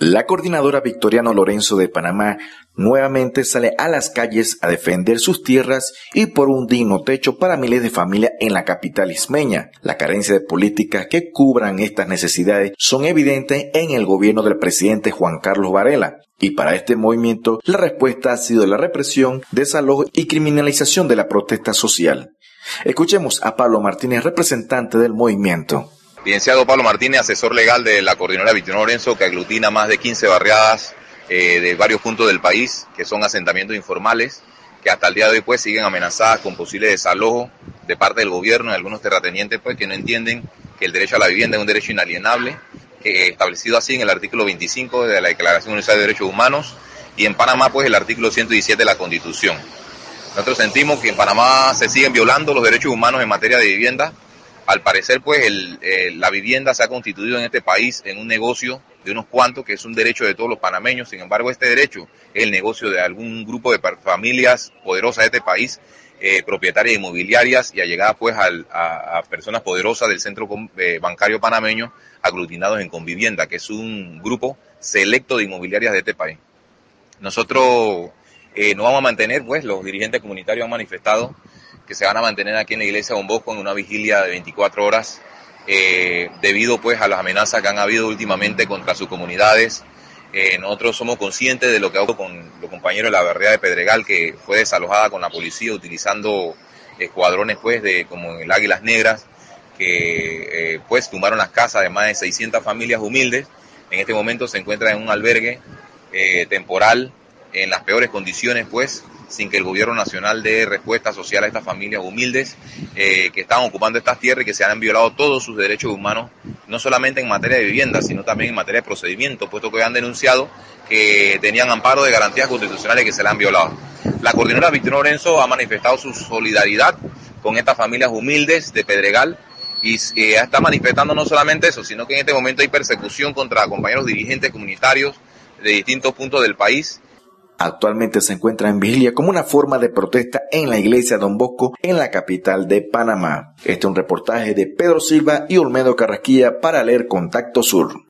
La coordinadora Victoriano Lorenzo de Panamá nuevamente sale a las calles a defender sus tierras y por un digno techo para miles de familias en la capital ismeña. La carencia de políticas que cubran estas necesidades son evidentes en el gobierno del presidente Juan Carlos Varela. Y para este movimiento, la respuesta ha sido la represión, desalojo y criminalización de la protesta social. Escuchemos a Pablo Martínez, representante del movimiento. Licenciado Pablo Martínez, asesor legal de la coordinadora Victoriano Lorenzo, que aglutina más de 15 barriadas de varios puntos del país, que son asentamientos informales, que hasta el día de hoy pues siguen amenazadas con posible desalojo de parte del gobierno y algunos terratenientes pues que no entienden que el derecho a la vivienda es un derecho inalienable, establecido así en el artículo 25 de la Declaración Universal de Derechos Humanos y en Panamá pues el artículo 117 de la Constitución. Nosotros sentimos que en Panamá se siguen violando los derechos humanos en materia de vivienda. Al parecer, pues, la vivienda se ha constituido en este país en un negocio de unos cuantos, que es un derecho de todos los panameños. Sin embargo, este derecho es el negocio de algún grupo de familias poderosas de este país, propietarias inmobiliarias y allegadas, pues, a personas poderosas del centro bancario panameño, aglutinados en Convivienda, que es un grupo selecto de inmobiliarias de este país. Nosotros nos vamos a mantener, pues, los dirigentes comunitarios han manifestado que se van a mantener aquí en la iglesia Don Bosco en una vigilia de 24 horas debido pues a las amenazas que han habido últimamente contra sus comunidades. Nosotros somos conscientes de lo que ha ocurrido con los compañeros de la barriada de Pedregal, que fue desalojada con la policía utilizando escuadrones pues como el Águilas Negras, que pues tumbaron las casas de más de 600 familias humildes. En este momento se encuentra en un albergue temporal en las peores condiciones pues, sin que el gobierno nacional dé respuesta social a estas familias humildes que están ocupando estas tierras y que se han violado todos sus derechos humanos, no solamente en materia de vivienda, sino también en materia de procedimiento, puesto que han denunciado que tenían amparo de garantías constitucionales que se le han violado. La coordinadora Victoriano Lorenzo ha manifestado su solidaridad con estas familias humildes de Pedregal y está manifestando no solamente eso, sino que en este momento hay persecución contra compañeros dirigentes comunitarios de distintos puntos del país. Actualmente se encuentra en vigilia como una forma de protesta en la iglesia Don Bosco en la capital de Panamá. Este es un reportaje de Pedro Silva y Olmedo Carrasquilla para leer Contacto Sur.